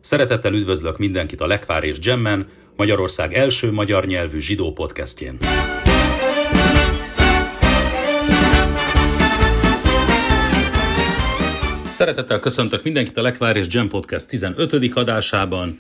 Szeretettel üdvözlök mindenkit a Lekvár és Jammen, Magyarország első magyar nyelvű zsidó podcastjén. Szeretettel köszöntök mindenkit a Lekvár és Jam podcast 15. adásában.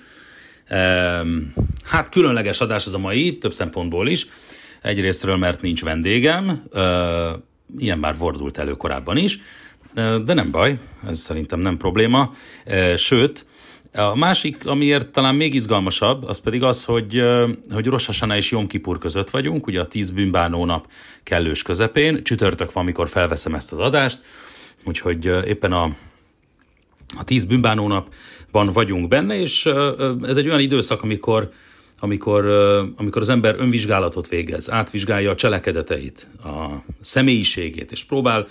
Hát különleges adás az a mai, több szempontból is. Egyrésztről, mert nincs vendégem, ilyen már fordult elő korábban is, de nem baj, ez szerintem nem probléma. Sőt, a másik, amiért talán még izgalmasabb, az pedig az, hogy Rosh Hashanah és Jom Kipur között vagyunk, ugye a 10 bűnbánó nap kellős közepén. Csütörtök van, amikor felveszem ezt az adást, úgyhogy éppen a 10 bűnbánó napban vagyunk benne, és ez egy olyan időszak, amikor az ember önvizsgálatot végez, átvizsgálja a cselekedeteit, a személyiségét, és próbál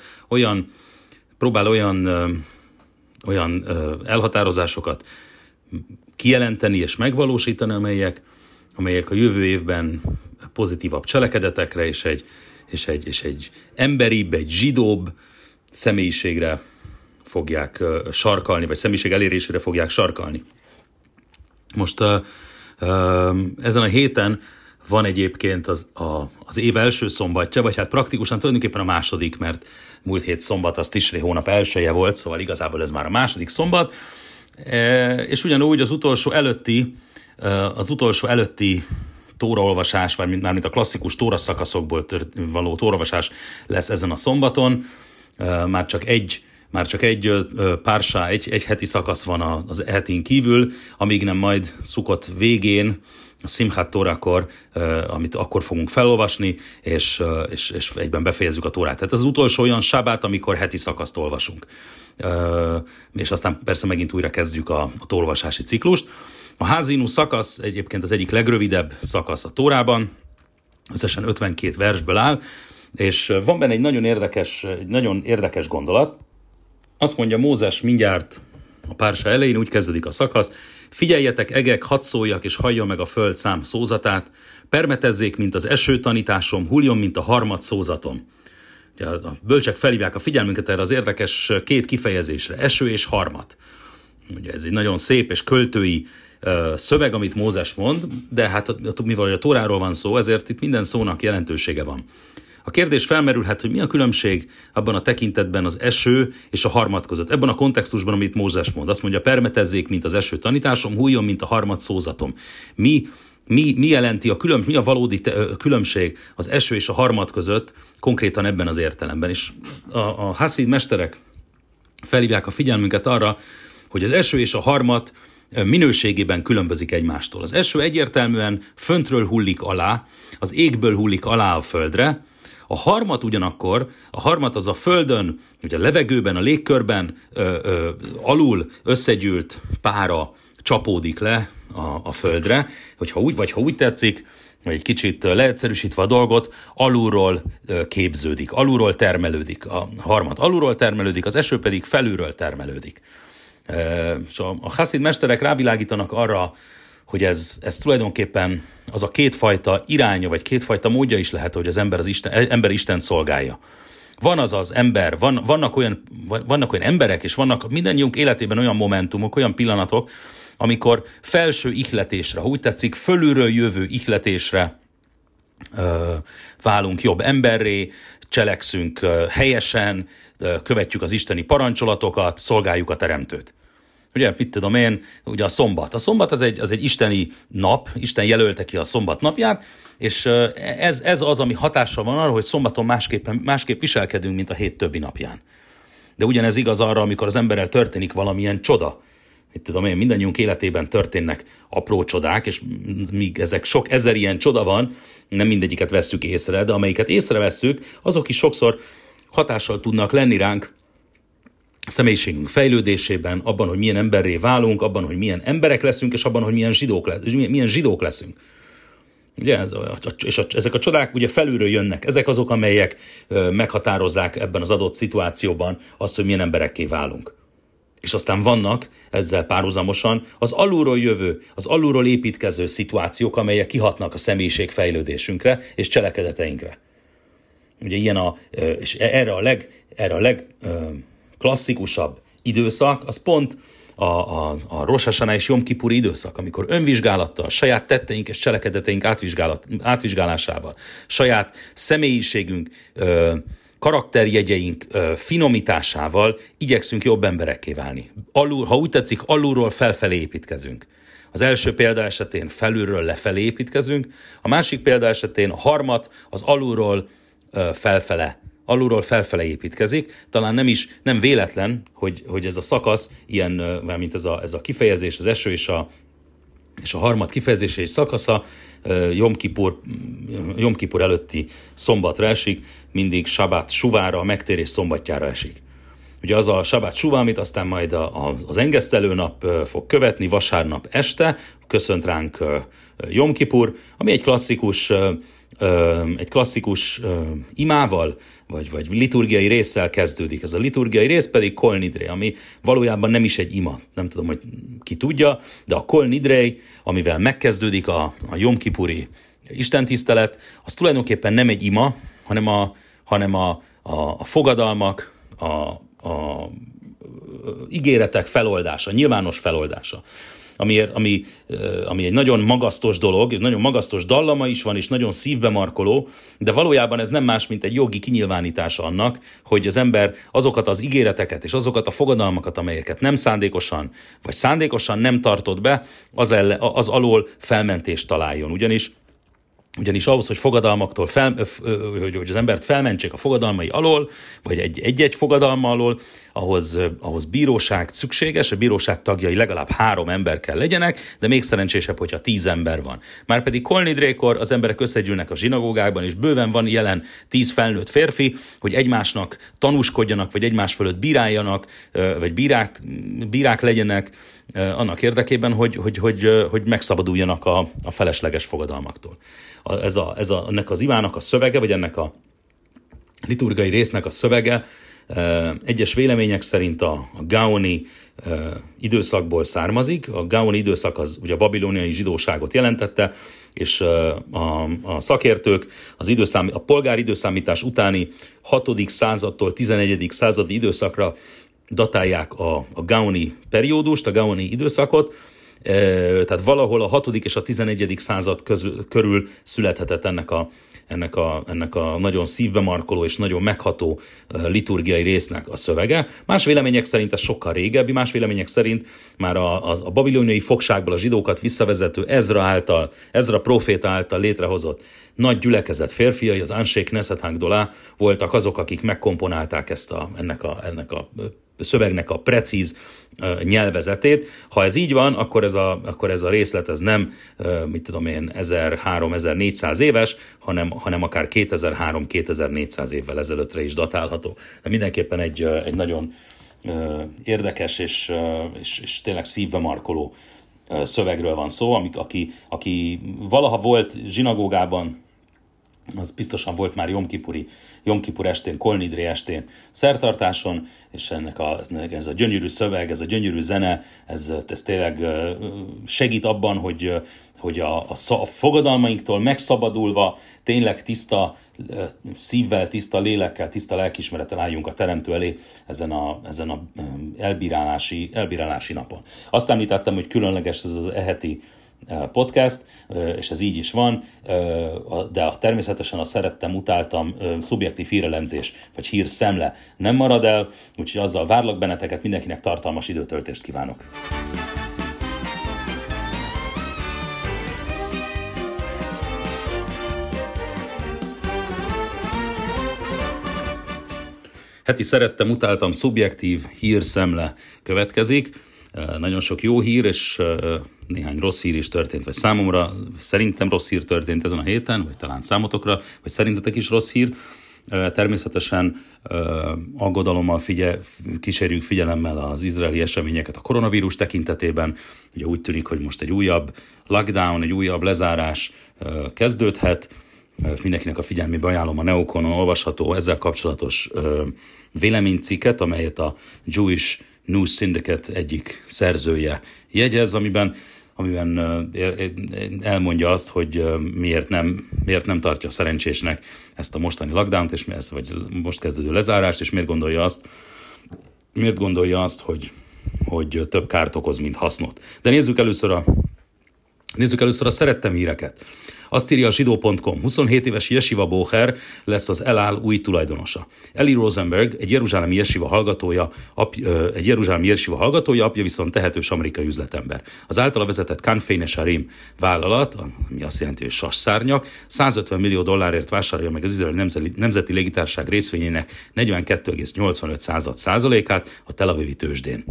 olyan elhatározásokat kijelenteni és megvalósítani, amelyek a jövő évben pozitívabb cselekedetekre és egy emberibb, egy zsidóbb személyiségre fogják sarkalni, vagy személyiség elérésére fogják sarkalni. Most ezen a héten van egyébként az év első szombatja, vagy hát praktikusan tulajdonképpen a második, mert múlt hét szombat az Tisré hónap elsője volt, szóval igazából ez már a második szombat, és ugyanúgy az utolsó előtti tóraolvasás, vagy mármint a klasszikus tóra szakaszokból való tóraolvasás lesz ezen a szombaton, már csak egy pársá, egy heti szakasz van az hetin kívül, amíg nem majd Szukot végén, a Szimchát Tórakor, amit akkor fogunk felolvasni, és egyben befejezzük a Tórát. Tehát ez az utolsó olyan sábát, amikor heti szakaszt olvasunk. És aztán persze megint újra kezdjük a tórolvasási ciklust. A Házinu szakasz egyébként az egyik legrövidebb szakasz a Tórában, összesen 52 versből áll, és van benne egy nagyon érdekes gondolat. Azt mondja Mózes mindjárt a pársa elején, úgy kezdődik a szakasz: figyeljetek, egek, hadd szóljak, és hallja meg a föld szám szózatát, permetezzék, mint az eső tanításom, hulljon, mint a harmad szózatom. Ugye a bölcsek felhívják a figyelmünket erre az érdekes két kifejezésre, eső és harmat. Ugye ez egy nagyon szép és költői szöveg, amit Mózes mond, de hát mivel a Tóráról van szó, ezért itt minden szónak jelentősége van. A kérdés felmerülhet, hogy mi a különbség abban a tekintetben az eső és a harmad között. Ebben a kontextusban, amit Mózes mond, azt mondja, permetezzék, mint az eső tanításom, hulljon, mint a harmad szózatom. Mi jelenti mi a valódi különbség az eső és a harmad között konkrétan ebben az értelemben? És a haszid mesterek felhívják a figyelmünket arra, hogy az eső és a harmad minőségében különbözik egymástól. Az eső egyértelműen föntről hullik alá, az égből hullik alá a földre. A harmat ugyanakkor, az a földön, ugye a levegőben, a légkörben alul összegyűlt pára csapódik le a földre, ha úgy tetszik, vagy egy kicsit leegyszerűsítve a dolgot, alulról képződik, alulról termelődik. A harmat alulról termelődik, az eső pedig felülről termelődik. És a haszid mesterek rávilágítanak arra, hogy ez tulajdonképpen az a kétfajta iránya, vagy kétfajta módja is lehet, hogy az ember Istent szolgálja. Van az ember, vannak olyan emberek, és vannak mindannyiunk életében olyan momentumok, olyan pillanatok, amikor felső ihletésre, ha úgy tetszik, fölülről jövő ihletésre válunk jobb emberré, cselekszünk helyesen, követjük az isteni parancsolatokat, szolgáljuk a Teremtőt. Ugye, mit tudom én, ugye a szombat. A szombat az egy isteni nap, Isten jelölte ki a szombat napját, és ez az, ami hatással van arra, hogy szombaton másképp viselkedünk, mint a hét többi napján. De ugyanez igaz arra, amikor az emberrel történik valamilyen csoda. Mit tudom én, mindannyiunk életében történnek apró csodák, és míg ezek sok ezer ilyen csoda van, nem mindegyiket vesszük észre, de amelyiket észrevesszük, azok is sokszor hatással tudnak lenni ránk személyiségünk fejlődésében, abban, hogy milyen emberré válunk, abban, hogy milyen emberek leszünk, és abban, hogy milyen zsidók leszünk. Ugye ezek a csodák ugye felülről jönnek. Ezek azok, amelyek meghatározzák ebben az adott szituációban azt, hogy milyen emberekké válunk. És aztán vannak ezzel párhuzamosan az alulról jövő, az alulról építkező szituációk, amelyek kihatnak a személyiség fejlődésünkre és cselekedeteinkre. Ugye ilyen és erre a legklasszikusabb időszak, az pont a Rosh Hashanah és Jom Kipuri időszak, amikor önvizsgálattal, saját tetteink és cselekedeteink átvizsgálásával, saját személyiségünk, karakterjegyeink finomításával igyekszünk jobb emberekké válni. Ha úgy tetszik, alulról felfelé építkezünk. Az első példa esetén felülről lefelé építkezünk, a másik példa esetén a harmat az alulról felfele építkezik. Talán nem véletlen, hogy ez a szakasz ilyen, mint ez a kifejezés, az eső és a harmad kifejezése és szakasza Jom Kipur előtti szombatra esik, mindig Sabát Suvára, a megtérés szombatjára esik. Ugye az a Sabát Suva, amit aztán majd az engesztelő nap fog követni, vasárnap este, köszönt ránk Jom Kipur, ami egy klasszikus imával, vagy liturgiai résszel kezdődik. Ez a liturgiai rész pedig Kol Nidrei, ami valójában nem is egy ima. Nem tudom, hogy ki tudja, de a Kol Nidrei, amivel megkezdődik a Jom Kipuri istentisztelet, az tulajdonképpen nem egy ima, hanem a fogadalmak, a ígéretek feloldása, nyilvános feloldása. Ami egy nagyon magasztos dolog, és nagyon magasztos dallama is van, és nagyon szívbe markoló, de valójában ez nem más, mint egy jogi kinyilvánítása annak, hogy az ember azokat az ígéreteket és azokat a fogadalmakat, amelyeket nem szándékosan, vagy szándékosan nem tartott be, az alól felmentést találjon. Ugyanis ahhoz, hogy fogadalmaktól, hogy az embert felmentsék a fogadalmai alól, vagy egy-egy fogadalma alól, ahhoz bíróság szükséges, a bíróság tagjai legalább 3 ember kell legyenek, de még szerencsésebb, hogyha 10 ember van. Márpedig Kol Nidreikor az emberek összegyűlnek a zsinagógákban, és bőven van jelen 10 felnőtt férfi, hogy egymásnak tanúskodjanak, vagy egymás fölött bíráljanak, vagy bírák legyenek, annak érdekében, hogy megszabaduljanak a felesleges fogadalmaktól. Ennek az imának a szövege, vagy ennek a liturgiai résznek a szövege egyes vélemények szerint a Gaoni időszakból származik. A Gaoni időszak az ugye a babiloniai zsidóságot jelentette, és a szakértők a polgári időszámítás utáni 6. századtól 11. századi időszakra datálják a Gaoni periódust, a Gaoni időszakot, tehát valahol a 6. és a 11. század körül születhetett ennek a nagyon szívbe markoló és nagyon megható liturgiai résznek a szövege. Más vélemények szerint ez sokkal régebbi, más vélemények szerint már a babiloniai fogságból a zsidókat visszavezető Ezra próféta által létrehozott nagy gyülekezet férfiai, az Ansé Knesset Hagdolá voltak azok, akik megkomponálták ennek a szövegnek a precíz nyelvezetét. Ha ez így van, akkor ez a részlet ez nem, 1300-1400 éves, hanem akár 2003-2400 évvel ezelőttre is datálható. De mindenképpen egy nagyon érdekes és tényleg szívbe markoló szövegről van szó, aki valaha volt zsinagógában, az biztosan volt már Jom Kipur estén, Kol Nidrei estén szertartáson, és ez a gyönyörű szöveg, ez a gyönyörű zene, ez tényleg segít abban, hogy a fogadalmainktól megszabadulva tényleg tiszta szívvel, tiszta lélekkel, tiszta lelkiismerettel álljunk a Teremtő elé ezen a elbírálási napon. Azt említettem, hogy különleges ez az eheti podcast, és ez így is van, de természetesen a szerettem, utáltam szubjektív hírelemzés, vagy hírszemle nem marad el, úgyhogy azzal várlak benneteket, mindenkinek tartalmas időtöltést kívánok. Heti szerettem, utáltam, szubjektív hírszemle következik. Nagyon sok jó hír, és néhány rossz hír is történt, vagy számomra szerintem rossz hír történt ezen a héten, vagy talán számotokra, vagy szerintetek is rossz hír. Természetesen aggodalommal kísérjük figyelemmel az izraeli eseményeket a koronavírus tekintetében. Ugye úgy tűnik, hogy most egy újabb lockdown, egy újabb lezárás kezdődhet. Mindenkinek a figyelmébe ajánlom a Neokonon olvasható ezzel kapcsolatos véleménycikket, amelyet a Jewish News Syndicate egyik szerzője jegyez, amiben elmondja azt, hogy miért nem tartja szerencsésnek ezt a mostani lockdownt, vagy most kezdődő lezárást, és miért gondolja azt, hogy hogy több kárt okoz, mint hasznot. De nézzük először a szerettem híreket. Azt írja a zsidó.com, 27 éves Yeshiva Bocher lesz az El Al új tulajdonosa. Eli Rosenberg, egy jeruzsálemi Yeshiva hallgatója, apja viszont tehetős amerikai üzletember. Az általa vezetett Kanfei Nesharim vállalat, ami azt jelenti, hogy sasszárnyak, $150 millió vásárolja meg az izraeli nemzeti légitársaság részvényének 42,85%-át a Tel Avivi tőzsdén.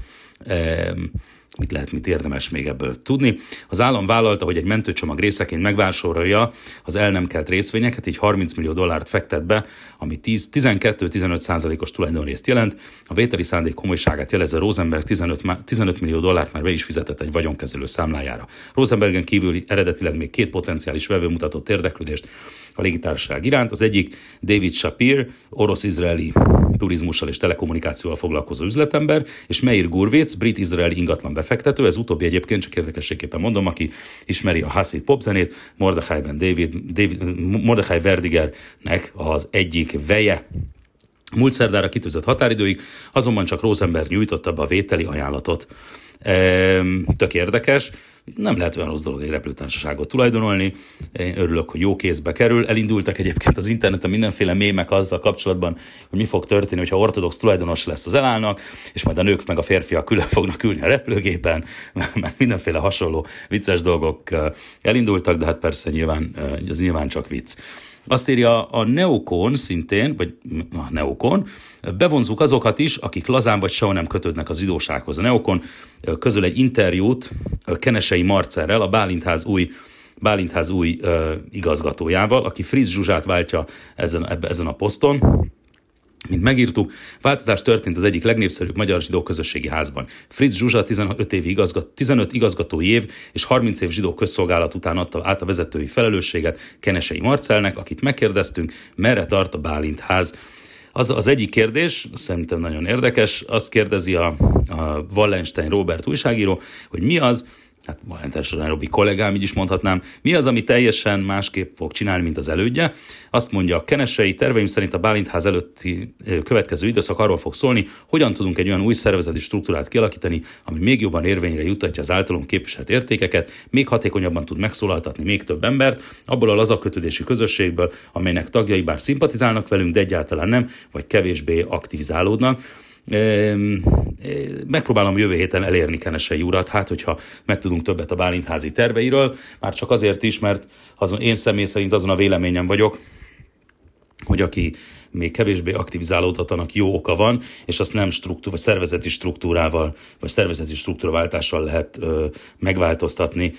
Mit érdemes még ebből tudni. Az állam vállalta, hogy egy mentőcsomag részeként megvásárolja az el nem kelt részvényeket, így $30 millió fektet be, ami 12-15%-os tulajdonrészt jelent. A vételi szándék komolyságát jelező Rosenberg $15 millió már be is fizetett egy vagyonkezelő számlájára. Rosenbergen kívül eredetileg még 2 potenciális vevő mutatott érdeklődést a légitársaság iránt. Az egyik David Shapir, orosz-izraeli turizmussal és telekommunikációval foglalkozó üzletember, és Meir Gurvitz, brit-izraeli ingatlan befektető, ez utóbbi egyébként csak érdekességképpen mondom, aki ismeri a Hasid popzenét, Mordechai Verdigernek az egyik veje. Múlt szerdára kitűzött határidőig, azonban csak Rosenberg nyújtotta be a vételi ajánlatot. Tök érdekes, nem lehet olyan rossz dolog egy repülőtársaságot tulajdonolni, én örülök, hogy jó kézbe kerül. Elindultak egyébként az interneten mindenféle mémek azzal kapcsolatban, hogy mi fog történni, hogyha ortodox tulajdonos lesz az El-Alnak, és majd a nők meg a férfiak külön fognak ülni a repülőgépen, meg mindenféle hasonló vicces dolgok elindultak, de hát persze ez nyilván csak vicc. Azt írja a Neokon szintén, vagy a Neokon, bevonzuk azokat is, akik lazán vagy soha nem kötődnek az zsidósághoz. A Neokon közöl egy interjút Kenesei Marcelrel, a Bálintház új igazgatójával, aki Fritz Zsuzsát váltja ezen a poszton. Mint megírtuk, változás történt az egyik legnépszerűbb magyar zsidó közösségi házban. Fritz Zsuzsa 15 igazgatói év és 30 év zsidó közszolgálat után adta át a vezetői felelősséget Kenesei Marcelnek, akit megkérdeztünk, merre tart a Bálintház. Az egyik kérdés, szerintem nagyon érdekes, azt kérdezi a Wallenstein Robert újságíró, hogy mi az, hát Wallenstein Robi kollégám, így is mondhatnám, mi az, ami teljesen másképp fog csinálni, mint az elődje. Azt mondja, a Kenesei terveim szerint a Bálintház előtti következő időszak arról fog szólni, hogyan tudunk egy olyan új szervezeti struktúrát kialakítani, ami még jobban érvényre juttatja az általunk képviselt értékeket, még hatékonyabban tud megszólaltatni még több embert, abból a lazakötődésű közösségből, amelynek tagjai bár szimpatizálnak velünk, de egyáltalán nem, vagy kevésbé aktivizálódnak. Megpróbálom jövő héten elérni Kenesei urat, hát hogyha megtudunk többet a bálintházi terveiről, már csak azért is, mert én személy szerint azon a véleményem vagyok, hogy aki még kevésbé aktivizálódhatanak jó oka van, és azt nem szervezeti struktúrával, vagy szervezeti struktúraváltással lehet megváltoztatni,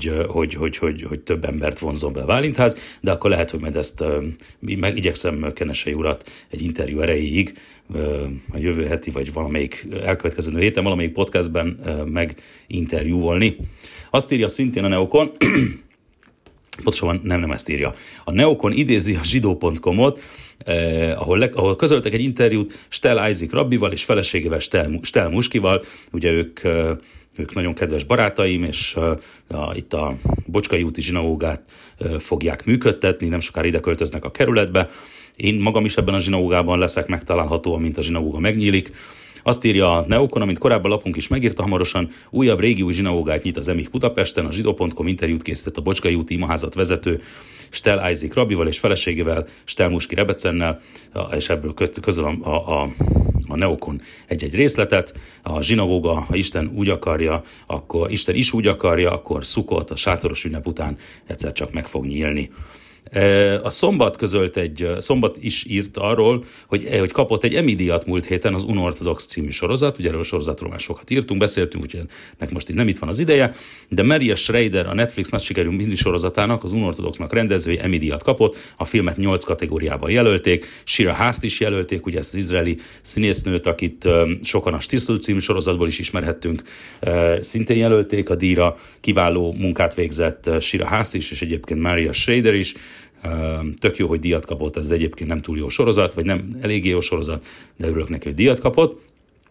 hogy több embert vonzon be a Bálintház, de akkor lehet, hogy majd ezt igyekszem Kenesei urat egy interjú erejéig a jövő heti, vagy valamelyik elkövetkező héten valamelyik podcastben meginterjúvolni. Azt írja szintén a Neokon, pontosabban nem ezt írja. A Neokon idézi a zsidó.com-ot, ahol közöltek egy interjút Stel Isaac rabbival és feleségével Stel Muskival. Ugye ők nagyon kedves barátaim, és itt a Bocskai úti zsinagógát fogják működtetni, nem sokára ide költöznek a kerületbe. Én magam is ebben a zsinagógában leszek megtalálható, amint a zsinagóga megnyílik. Azt írja a Neokon, amint korábban lapunk is megírta, hamarosan újabb régi új zsinagógát nyit az EMIH Budapesten. A zsidó.com interjút készített a Bocskai úti imaházat vezető Stel Isaac rabbival és feleségével, Stel Muski Rebecennel, és ebből közül a Neokon egy-egy részletet. A zsinagóga, ha Isten úgy akarja, akkor Isten is úgy akarja, akkor Szukot, a sátoros ünnep után egyszer csak meg fog nyílni. A Szombat is írt arról, hogy kapott egy Emmy díjat múlt héten az Unorthodox című sorozat, ugye erről a sorozatról már sokat írtunk, beszéltünk, úgyhogy ennek most így nem itt van az ideje, de Maria Schrader, a Netflix nagy sikerű minisorozatának, az Unorthodoxnak rendezői Emmy díjat kapott, a filmet 8 kategóriában jelölték, Shira Haast is jelölték, ugye ezt az izraeli színésznőt, akit sokan a Stirszó című sorozatból is ismerhettünk, szintén jelölték a díjra, kiváló munkát végzett Shira Haast is, és egyébként Maria Schrader is. Tök jó, hogy díjat kapott, ez egyébként nem túl jó sorozat, vagy nem eléggé jó sorozat, de örülök neki, hogy díjat kapott.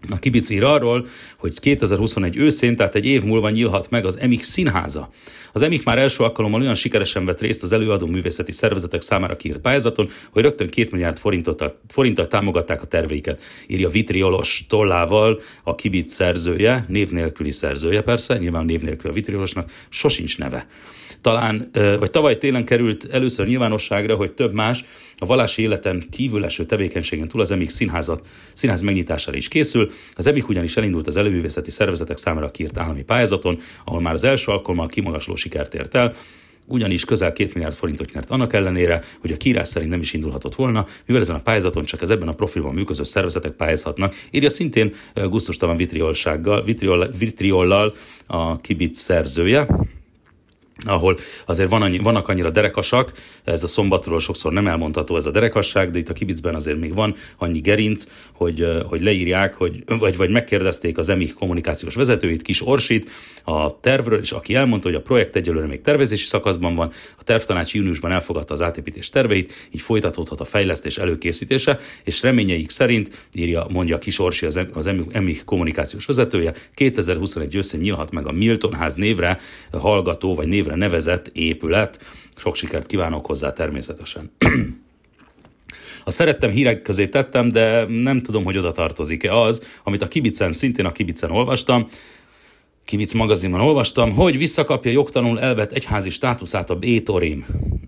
A kibic ír arról, hogy 2021 őszén, tehát egy év múlva nyílhat meg az EMIK színháza. Az EMIK már első alkalommal olyan sikeresen vett részt az előadó művészeti szervezetek számára kiírt pályázaton, hogy rögtön 2 milliárd forinttal támogatták a terveiket. Írja vitriolos tollával a kibic szerzője, név nélküli szerzője persze, nyilván név nélkül a vitriolosnak sosincs neve. Vagy tavaly télen került először nyilvánosságra, hogy több más a vallási életen kívül eső tevékenységen túl az EMIK színház megnyitására is készül. Az EMIK ugyanis elindult az előművészeti szervezetek számára kiírt állami pályázaton, ahol már az első alkalommal kimagasló sikert ért el, ugyanis közel 2 milliárd forintot nyert annak ellenére, hogy a kiírás szerint nem is indulhatott volna, mivel ezen a pályázaton csak az ebben a profilban működő szervezetek pályázhatnak, írja szintén gusztustalan vitriollal a kibic szerzője, ahol azért vannak annyira derekasak, ez a Szombatról sokszor nem elmondható ez a derekasság, de itt a kibicben azért még van annyi gerinc, hogy leírják, vagy megkérdezték az EMIK kommunikációs vezetőit, Kis Orsit a tervről, és aki elmondta, hogy a projekt egyelőre még tervezési szakaszban van, a tervtanács júniusban elfogadta az átépítés terveit, így folytatódhat a fejlesztés előkészítése, és reményeik szerint, mondja Kis Orsi az EMIK kommunikációs vezetője, 2021 őszén nyílhat meg a Milton ház névre hallgató, vagy névre nevezett épület. Sok sikert kívánok hozzá természetesen. A szerettem hírek közé tettem, de nem tudom, hogy oda tartozik-e az, amit a Kibicen, szintén a Kibicen olvastam, Kibic magazinban olvastam, hogy visszakapja jogtalanul elvett egyházi státuszát a Bétorim.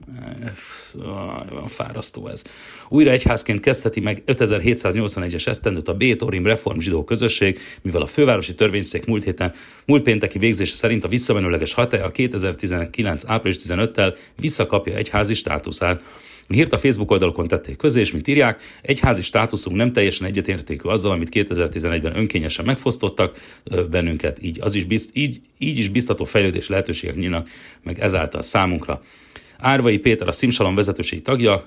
Olyan fárasztó ez. Újra egyházként kezdheti meg 5781-es esztendőt a Bétorim reform zsidó közösség, mivel a fővárosi törvényszék múlt pénteki végzése szerint a visszamenőleges hatállyal 2019. április 15-tel visszakapja egyházi státuszát. A hírt a Facebook oldalokon tették közé, és mint írják, egyházi státuszunk nem teljesen egyetértékű azzal, amit 2011-ben önkényesen megfosztottak bennünket, így is biztató fejlődés lehetőségek nyílnak meg ezáltal számunkra. Árvai Péter, a Szimsalom vezetőségi tagja,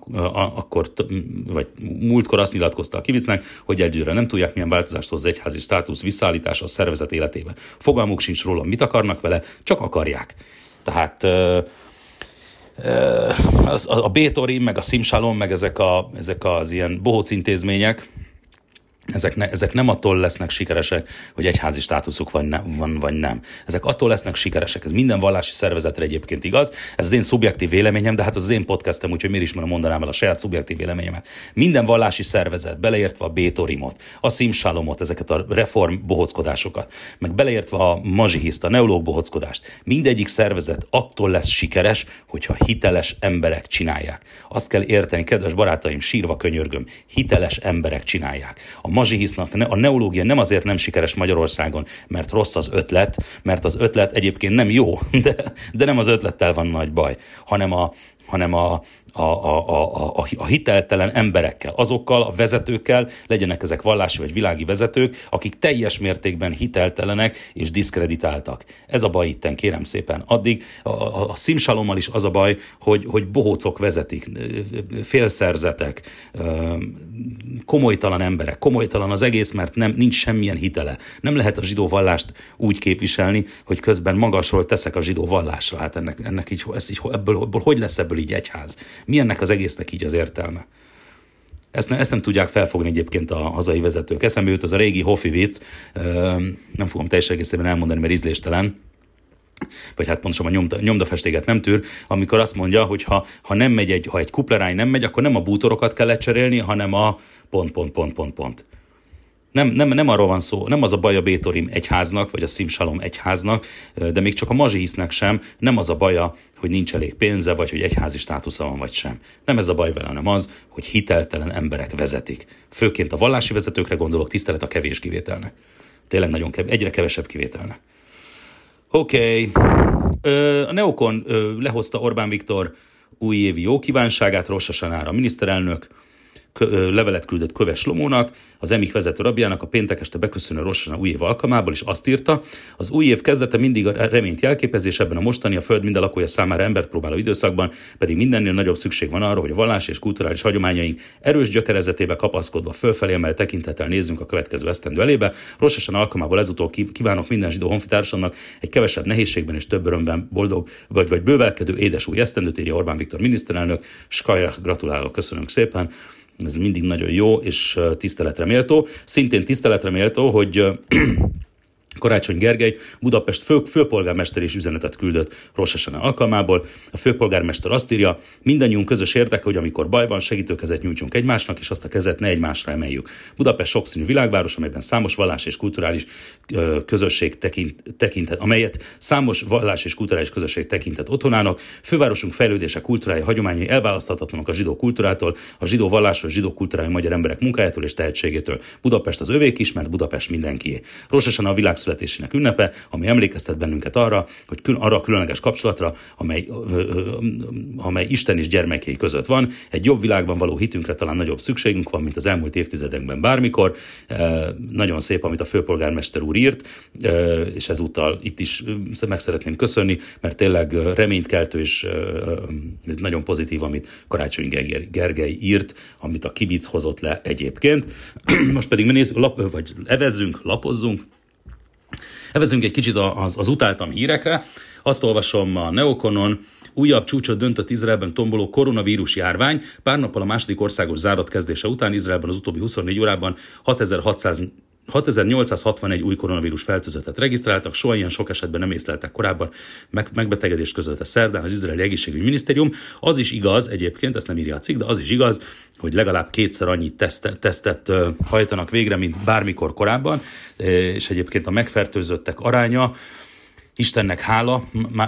múltkor azt nyilatkozta a Kibicnek, hogy egyőre nem tudják, milyen változást hoz az egyházi státusz visszaállítása a szervezet életébe. Fogalmuk sincs róla, mit akarnak vele, csak akarják. Tehát a Bétorim, meg a Szimsalom, meg ezek az ilyen bohóc intézmények, ezek nem attól lesznek sikeresek, hogy egyházi státuszuk van vagy nem. Ezek attól lesznek sikeresek. Ez minden vallási szervezetre egyébként igaz. Ez az én szubjektív véleményem, de hát az én podcastem, úgyhogy miért is mondanám el a saját szubjektív véleményemet. Minden vallási szervezet, beleértve a Bétorimot, a Szimsalomot, ezeket a reform bohockodásokat, meg beleértve a mazsihiszt, a neológ bohockodást, mindegyik szervezet attól lesz sikeres, hogyha hiteles emberek csinálják. Azt kell érteni, kedves barátaim, sírva könyörgöm, hiteles emberek csinálják. A mazsihisznak, a neológia nem azért nem sikeres Magyarországon, mert rossz az ötlet, mert az ötlet egyébként nem jó, de nem az ötlettel van nagy baj, hanem a hiteltelen emberekkel, azokkal a vezetőkkel, legyenek ezek vallási vagy világi vezetők, akik teljes mértékben hiteltelenek és diszkreditáltak. Ez a baj itten, kérem szépen. Addig a Szimsalommal is az a baj, hogy bohócok vezetik, félszerzetek, komolytalan emberek, komolytalan az egész, mert nincs semmilyen hitele. Nem lehet a zsidó vallást úgy képviselni, hogy közben magasról teszek a zsidó vallásra. Hát ebből hogy lesz ebből így egyház? Mi ennek az egésznek így az értelme? Ezt nem tudják felfogni egyébként a hazai vezetők. Eszembe jut az a régi Hofi vicc, nem fogom teljes egészében elmondani, mert ízléstelen, vagy hát pontosan a nyomdafestéget nem tűr, amikor azt mondja, hogy ha egy kuplerány nem megy, akkor nem a bútorokat kell lecserélni, hanem a ... Nem arról van szó, nem az a baj a Bétorim egyháznak, vagy a Szimsalom egyháznak, de még csak a mazsihisznek sem, nem az a baja, hogy nincs elég pénze, vagy hogy egyházi státusza van, vagy sem. Nem ez a baj vele, hanem az, hogy hiteltelen emberek vezetik. Főként a vallási vezetőkre gondolok, tisztelet a kevés kivételnek. Tényleg egyre kevesebb kivételnek. Oké. A Neokon lehozta Orbán Viktor újévi jó kívánságát Rosh Hasanára. A miniszterelnök levelet küldött Köves Lomónak, az EMIK vezető rabjának a péntek este beköszönő Rosh Hasana új év alkalmából, és azt írta, az új év kezdete mindig a reményt jelképezés, ebben a mostani a föld minden lakója számára embert próbáló időszakban, pedig mindennél nagyobb szükség van arra, hogy a vallási és kulturális hagyományaink erős gyökerezetébe kapaszkodva fölfelé emelt tekintettel nézzünk a következő esztendő elébe. Rosh Hasana alkalmából ezúttal kívánok minden zsidó honfitársamnak egy kevesebb nehézségben és több örömben boldog vagy bővelkedő édes új esztendőt, írja Orbán Viktor miniszterelnök. Skajach, gratulálok, köszönöm szépen. Ez mindig nagyon jó, és tiszteletre méltó. Szintén tiszteletre méltó, hogy Karácsony Gergely Budapest főpolgármester is üzenetet küldött Rosh Hashanah alkalmából. A főpolgármester azt írja, mindannyiunk közös érdeke, hogy amikor baj van, segítőkezet nyújtsunk egymásnak, és azt a kezet ne egymásra emeljük. Budapest sokszínű világváros, amelyben számos vallás és kulturális közösség tekintett, amelyet számos vallás és kulturális közösség tekintett otthonának. Fővárosunk fejlődése, kultúrája, hagyományai elválaszthatatlanok a zsidó kultúrától, a zsidó vallásról, a zsidó kultúrája magyar emberek munkájától és tehetségétől. Budapest az övék is, mert Budapest mindenkié. Rosh Hashanah a világ születésének ünnepe, ami emlékeztet bennünket arra, hogy arra a különleges kapcsolatra, amely Isten és gyermekei között van. Egy jobb világban való hitünkre talán nagyobb szükségünk van, mint az elmúlt évtizedekben bármikor. Nagyon szép, amit a főpolgármester úr írt, és ezúttal itt is meg szeretném köszönni, mert tényleg reménykeltő és nagyon pozitív, amit Karácsony Gergely írt, amit a kibic hozott le egyébként. Most pedig lapozzunk egy kicsit az utáltam hírekre. Azt olvasom a Neokonon, újabb csúcsot döntött Izraelben tomboló koronavírus járvány. Pár nappal a második országos zárat kezdése után Izraelben az utóbbi 24 órában 6861 új koronavírus fertőzöttet regisztráltak, soha ilyen sok esetben nem észleltek korábban megbetegedést közölte szerdán az izraeli egészségügyi minisztérium. Az is igaz, egyébként, ezt nem írja a cikk, de az is igaz, hogy legalább 2-szer annyi tesztet hajtanak végre, mint bármikor korábban, és egyébként a megfertőzöttek aránya, Istennek hála,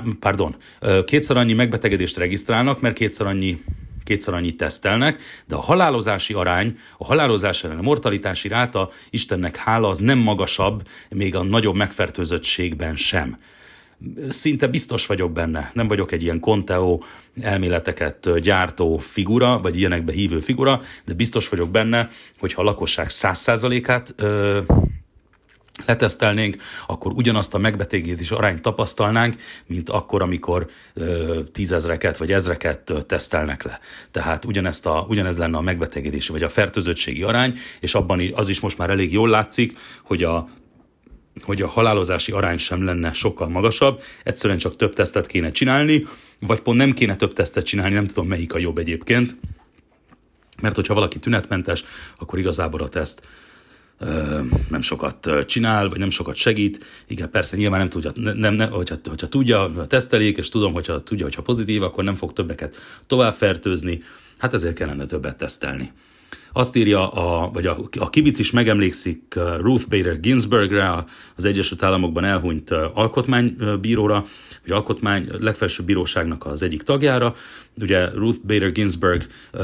2-szer annyi megbetegedést regisztrálnak, mert kétszer annyi tesztelnek, de a halálozási arány, a mortalitási ráta, Istennek hála, az nem magasabb, még a nagyobb megfertőzöttségben sem. Szinte biztos vagyok benne, nem vagyok egy ilyen Conteo elméleteket gyártó figura, vagy ilyenekbe hívő figura, de biztos vagyok benne, hogyha a lakosság 100%-át letesztelnénk, akkor ugyanazt a megbetegedés arányt tapasztalnánk, mint akkor, amikor 10 000-eket vagy 1000-eket tesztelnek le. Tehát ugyanez lenne a megbetegedési vagy a fertőzöttségi arány, és abban az is most már elég jól látszik, hogy a halálozási arány sem lenne sokkal magasabb, egyszerűen csak több tesztet kéne csinálni, vagy pont nem kéne több tesztet csinálni, nem tudom melyik a jobb egyébként, mert hogyha valaki tünetmentes, akkor igazából a teszt nem sokat csinál, vagy nem sokat segít. Igen, persze nyilván nem tudja, hogyha tudja, tesztelik, és tudom, hogyha tudja, hogyha pozitív, akkor nem fog többeket tovább fertőzni, hát ezért kellene többet tesztelni. Azt írja, a kibic is megemlékszik Ruth Bader Ginsburgre, az Egyesült Államokban elhunyt alkotmánybíróra, vagy legfelsőbb bíróságnak az egyik tagjára. Ugye Ruth Bader Ginsburg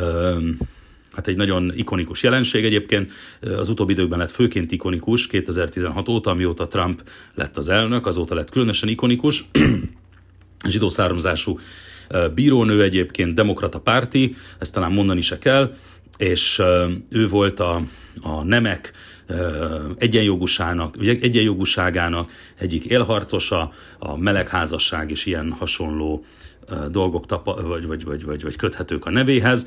hát egy nagyon ikonikus jelenség egyébként, az utóbbi időkben lett főként ikonikus, 2016 óta, amióta Trump lett az elnök, azóta lett különösen ikonikus, zsidó származású bírónő egyébként, demokrata párti, ezt talán mondani se kell, és ő volt a nemek egyenjogúságának egyik élharcosa, a melegházasság és ilyen hasonló dolgok vagy köthetők a nevéhez.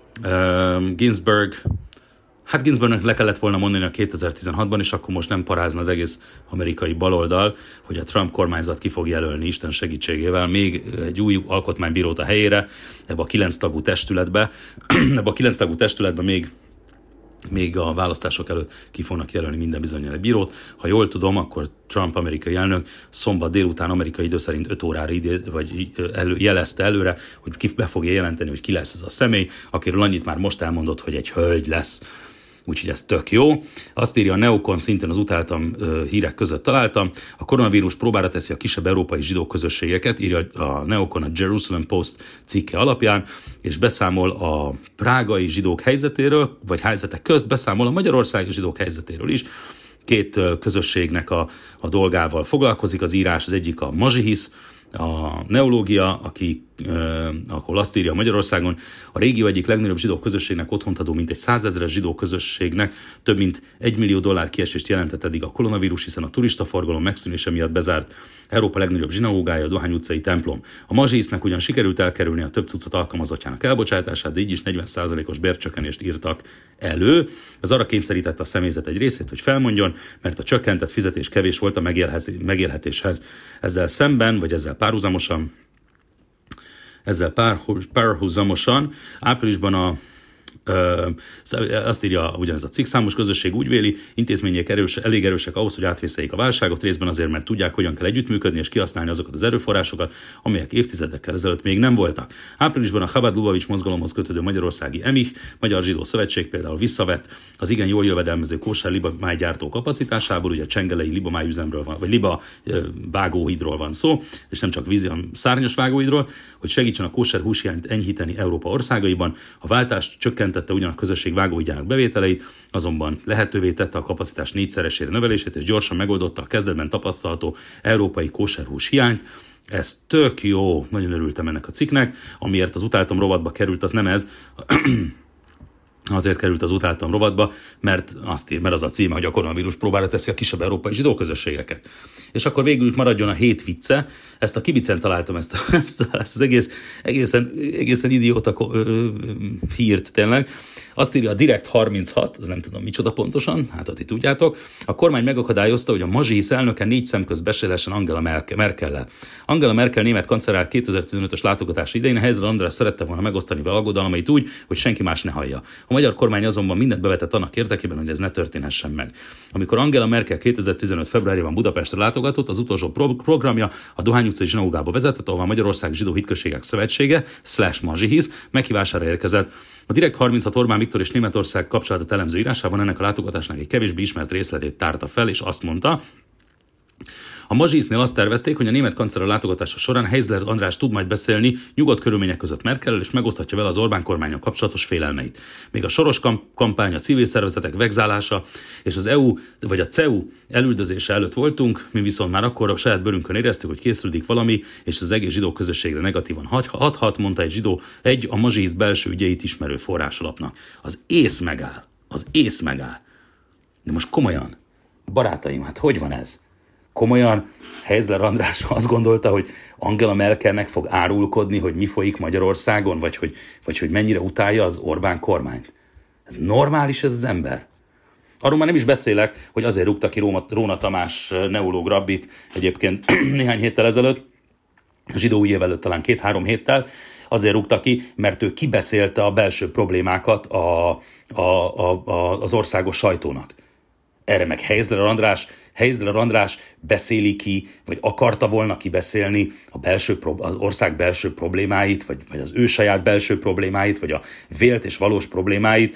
Ginsburgnak le kellett volna mondani a 2016-ban, és akkor most nem parázna az egész amerikai baloldal, hogy a Trump kormányzat ki fog jelölni Isten segítségével még egy új alkotmánybírót a helyére, ebbe a 9 tagú testületbe még a választások előtt ki fognak jelölni minden bizonnyal egy bírót. Ha jól tudom, akkor Trump amerikai elnök szombat délután amerikai idő szerint 5 órára jelezte előre, hogy ki be fogja jelenteni, hogy ki lesz ez a személy, akiről annyit már most elmondott, hogy egy hölgy lesz. Úgyhogy ez tök jó. Azt írja a Neokon, szintén az utáltam hírek között találtam. A koronavírus próbára teszi a kisebb európai zsidó közösségeket, írja a Neokon a Jerusalem Post cikke alapján, és beszámol a prágai zsidók helyzetéről, vagy helyzetek közt beszámol a magyarországi zsidók helyzetéről is. 2 közösségnek a dolgával foglalkozik az írás, az egyik a Mazsihisz, a neológia, ahol azt írja Magyarországon, a régió egyik legnagyobb zsidó közösségnek otthont adó mintegy 100 000 zsidó közösségnek több mint $1 millió kiesést jelentett eddig a koronavírus, hiszen a turistaforgalom megszűnése miatt bezárt Európa legnagyobb zsinagógája, a Dohány utcai templom. A Mazsihisznek ugyan sikerült elkerülni a több cuccot alkalmazottjának elbocsátását, de így is 40%-os bércsökkenést írtak elő. Ez arra kényszerítette a személyzet egy részét, hogy felmondjon, mert a csökkentett fizetés kevés volt a megélhetéshez. Ezzel szemben, vagy ezzel párhuzamosan áprilisban Azt írja ugyanez a cikk, számos közösség úgy véli, intézmények elég erősek ahhoz, hogy átvészeljék a válságot, részben azért, mert tudják, hogyan kell együttműködni és kihasználni azokat az erőforrásokat, amelyek évtizedekkel ezelőtt még nem voltak. Áprilisban a Chabad-Lubavitch mozgalomhoz kötődő magyarországi EMIH, Magyar Zsidó Szövetség például visszavett az igen jól jövedelmező kóser libamájgyártó kapacitásából, ugye a csengelei libamájüzemről van, vagy liba vágóhídról van szó, és nem csak vízi, hanem szárnyas vágóhídról, hogy segítsen a kóser húshiányt enyhíteni Európa országaiban. A váltást csökkentette ugyan a közösség vágóhídjának bevételeit, azonban lehetővé tette a kapacitás 4-szeresére növelését, és gyorsan megoldotta a kezdetben tapasztalható európai kóserhús hiányt. Ez tök jó, nagyon örültem ennek a cikknek, amiért az utáltam rovatba került, az nem ez, azért került az utáltam rovatba, mert az a címe, hogy a koronavírus próbára teszi a kisebb európai zsidó közösségeket. És akkor végül maradjon a hét vicce, ezt a Kibicen találtam ezt az egészen idióta hírt tényleg. Azt írja a Direkt 36, az nem tudom micsoda pontosan, hát ti tudjátok, a kormány megakadályozta, hogy a Mazsihisz elnöke 4 szem közt beszélessen Angela Merkellel. Angela Merkel német kancellár 2015-ös látogatás idején Heizler András szerette volna megosztani vele aggodalmait úgy, hogy senki más ne hallja. A magyar kormány azonban mindent bevetett annak érdekében, hogy ez ne történhessen meg. Amikor Angela Merkel 2015. februárjában Budapestre látogatott, az utolsó programja a Dohány utcai zsinagógába vezetett, ahol a Magyarország Zsidó Hitközségek Szövetsége /Mazsihisz meghívására érkezett. A Direkt 36 Orbán Viktor és Németország kapcsolatot elemző írásában ennek a látogatásnak egy kevésbé ismert részletét tárta fel, és azt mondta, a Mazsihisznél azt tervezték, hogy a német kancellár látogatása során Heizler András tud majd beszélni nyugodt körülmények között Merkellel, és megoszthatja vele az Orbán kormánnyal kapcsolatos félelmeit. Még a Soros kampány, a civil szervezetek vegzálása és az EU vagy a CEU elüldözése előtt voltunk, mi viszont már akkor a saját bőrünkön éreztük, hogy készülődik valami, és az egész zsidó közösségre negatívan hathat, mondta egy a Mazsihisz belső ügyeit ismerő forrásalapnak. Az ész megáll. De most komolyan, barátaim, hát hogy van ez? Komolyan Heizler András azt gondolta, hogy Angela Merkelnek fog árulkodni, hogy mi folyik Magyarországon, vagy hogy mennyire utálja az Orbán kormányt. Ez normális ez az ember? Arról már nem is beszélek, hogy azért rúgta ki Róna Tamás neológ rabbit egyébként néhány héttel ezelőtt, a zsidó új év előtt talán 2-3 héttel, azért rúgta ki, mert ő kibeszélte a belső problémákat az országos sajtónak. Erre meg Heizler András beszéli ki, vagy akarta volna kibeszélni az ország belső problémáit, vagy az ő saját belső problémáit, vagy a vélt és valós problémáit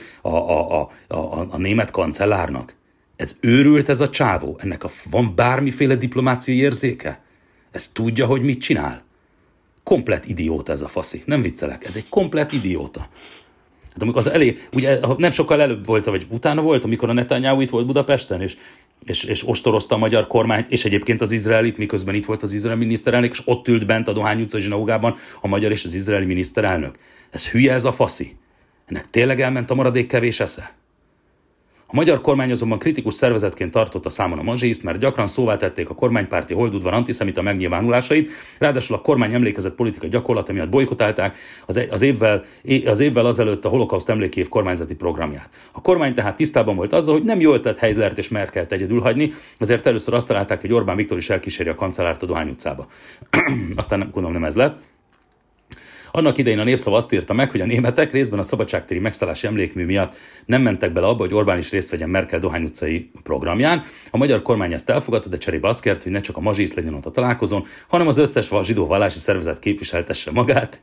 a német kancellárnak. Ez őrült ez a csávó? Ennek van bármiféle diplomáciai érzéke? Ez tudja, hogy mit csinál? Komplett idióta ez a faszi. Nem viccelek, ez egy komplett idióta. Hát amikor az ugye nem sokkal előbb volt, vagy utána volt, amikor a Netanyahu itt volt Budapesten, és ostorozta a magyar kormányt, és egyébként az izraelit, miközben itt volt az izraeli miniszterelnök, és ott ült bent a Dohány utcai zsinagógában a magyar és az izraeli miniszterelnök. Ez hülye ez a faszi. Ennek tényleg elment a maradék kevés esze? A magyar kormány azonban kritikus szervezetként tartotta számon a Mazsihiszt, mert gyakran szóvá tették a kormánypárti holdudvar antiszemita megnyilvánulásait, ráadásul a kormány emlékezett politikai gyakorlata miatt bolykotálták az évvel azelőtt a holokauszt emlékév kormányzati programját. A kormány tehát tisztában volt azzal, hogy nem jó ötlet Heizlert és Merkelt egyedül hagyni, ezért először azt találták, hogy Orbán Viktor is elkíséri a kancellárt a Dohány utcába. Aztán gondolom nem ez lett. Annak idején a Népszava azt írta meg, hogy a németek részben a szabadságtéri megszállási emlékmű miatt nem mentek bele abba, hogy Orbán is részt vegyen Merkel Dohány utcai programján. A magyar kormány ezt elfogadta, de cserébe azt kért, hogy ne csak a Mazsihisz legyen ott a találkozón, hanem az összes zsidó vallási szervezet képviseltesse magát.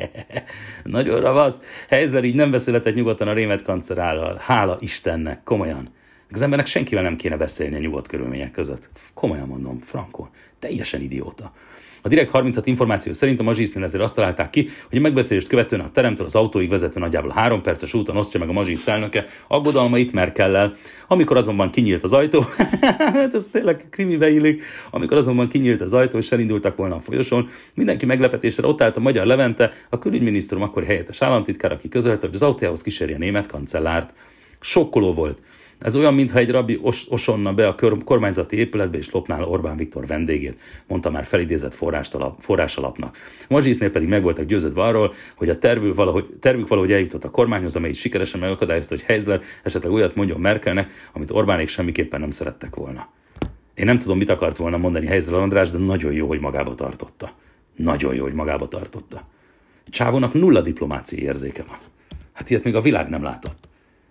Nagyon ravasz. Heizler így nem beszélhetett nyugodtan a német kancellárral. Hála Istennek, komolyan. Az embernek senkivel nem kéne beszélni a nyugodt körülmények között. Komolyan mondom, frankon. Teljesen idióta. A Direkt 36 információ szerint a Mazsihisznél ezért azt találták ki, hogy a megbeszélést követően a teremtől az autóig vezető nagyjából 3 perces úton osztja meg a Mazsihisz elnöke aggodalmait Merkellel. Amikor azonban kinyílt az ajtó, hát ez tényleg krimibe illik, amikor azonban kinyílt az ajtó, és elindultak volna a folyosón, mindenki meglepetésre ott állt a magyar Levente, a külügyminisztérium akkori helyettes államtitkár, aki közölte, hogy az autójához kíséri a német kancellárt. Sokkoló volt. Ez olyan, mintha egy rabbi osonna be a kormányzati épületbe és lopná Orbán Viktor vendégét, mondta már felidézett forrásalapnak. Mazsihisznél pedig meg voltak győződve arról, hogy a tervük valahogy eljutott a kormányhoz, amely sikeresen megakadályozta, hogy Heizler esetleg olyat mondjon Merkelnek, amit Orbánék semmiképpen nem szerettek volna. Én nem tudom, mit akart volna mondani Heizler András, de nagyon jó, hogy magába tartotta. Nagyon jó, hogy magába tartotta. Csávónak nulla diplomáciai érzéke van. Hát ilyet még a világ nem látott.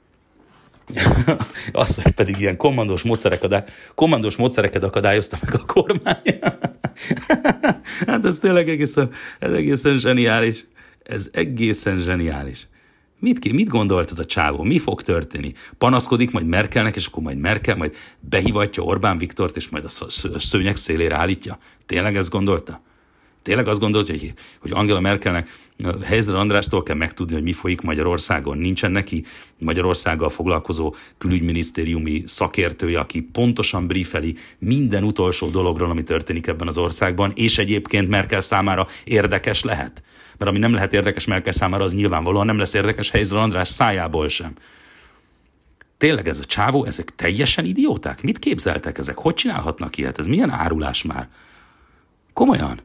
Azt, hogy pedig ilyen kommandós módszereket akadályozta meg a kormány. Hát ez tényleg egészen zseniális. Ez egészen zseniális. Mit gondolt ez a csávó? Mi fog történni? Panaszkodik majd Merkelnek, és akkor majd Merkel majd behívatja Orbán Viktort, és majd a szőnyeg szélére állítja? Tényleg ezt gondolta? Tényleg azt gondolta, hogy Angela Merkelnek Heizler Andrástól kell megtudni, hogy mi folyik Magyarországon? Nincsen neki Magyarországgal foglalkozó külügyminisztériumi szakértője, aki pontosan briefeli minden utolsó dologról, ami történik ebben az országban, és egyébként Merkel számára érdekes lehet. Mert ami nem lehet érdekes Merkel számára, az nyilvánvalóan nem lesz érdekes Heizler András szájából sem. Tényleg ez a csávó, ezek teljesen idióták? Mit képzeltek ezek? Hogy csinálhatnak ilyet? Ez milyen árulás már? Komolyan?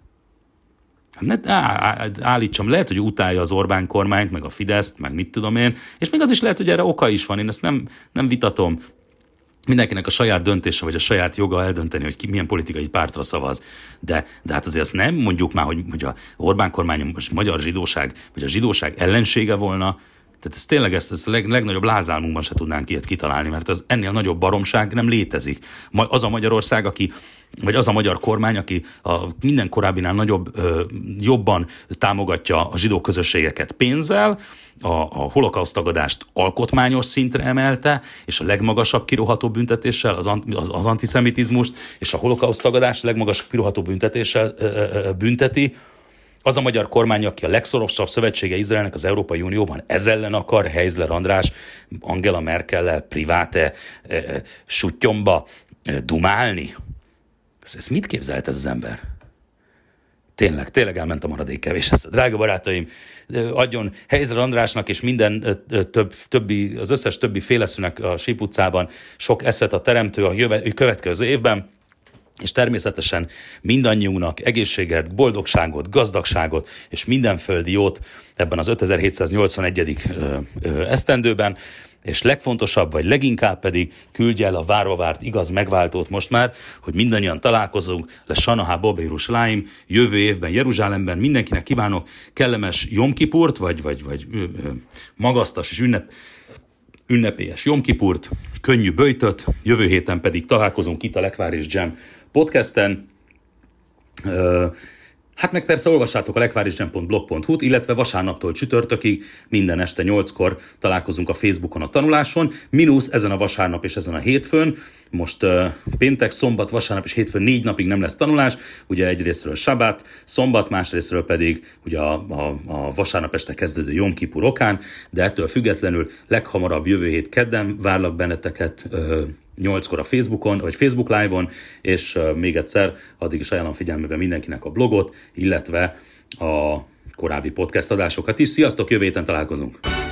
Állítsam, lehet, hogy utálja az Orbán kormányt, meg a Fideszt, meg mit tudom én, és még az is lehet, hogy erre oka is van, én ezt nem vitatom. Mindenkinek a saját döntése, vagy a saját joga eldönteni, hogy ki milyen politikai pártra szavaz. De hát azért azt nem mondjuk már, hogy a Orbán kormány most magyar zsidóság, vagy a zsidóság ellensége volna. Tehát ez tényleg ezt a legnagyobb lázálmunkban se tudnánk ilyet kitalálni, mert az ennél nagyobb baromság nem létezik. Az a Magyarország, vagy az a magyar kormány, aki minden korábbinál jobban támogatja a zsidó közösségeket pénzzel, a holokauszttagadást alkotmányos szintre emelte, és a legmagasabb kiróható büntetéssel az antiszemitizmust, és a holokauszttagadást legmagasabb kiróható büntetéssel bünteti. Az a magyar kormány, aki a legszorosabb szövetsége Izraelnek az Európai Unióban, ez ellen akar Heizler András Angela Merkellel priváte suttyomba dumálni? Ezt mit képzelt ez az ember? Tényleg elment a maradék kevés. Drága barátaim, adjon Heizler Andrásnak és minden az összes többi féleszűnek a Síp utcában sok eszet a teremtő a következő évben, és természetesen mindannyiunknak egészséget, boldogságot, gazdagságot és minden földi jót ebben az 5781. esztendőben, és legfontosabb, vagy leginkább pedig küldje el a várva várt igaz megváltót most már, hogy mindannyian találkozunk le Shana Bob Yerushalayim jövő évben Jeruzsálemben. Mindenkinek kívánok kellemes Jom Kipurt, vagy magasztas és ünnepélyes Jom Kipurt, könnyű böjtöt, jövő héten pedig találkozunk itt a Lekvár és Jam podcasten. Hát meg persze olvassátok a lekvárisjam.blog.hu-t, illetve vasárnaptól csütörtökig minden este 8-kor találkozunk a Facebookon a tanuláson, mínusz ezen a vasárnap és ezen a hétfőn. Most péntek, szombat, vasárnap és hétfőn 4 napig nem lesz tanulás, ugye egyrésztről sabát, szombat, másrésztről pedig ugye a vasárnap este kezdődő Jom Kipur okán, de ettől függetlenül leghamarabb jövő hét kedden várlak benneteket 8-kor a Facebookon, vagy Facebook Live-on, és még egyszer addig is ajánlom figyelmében mindenkinek a blogot, illetve a korábbi podcast adásokat is. Sziasztok, jövő héten találkozunk!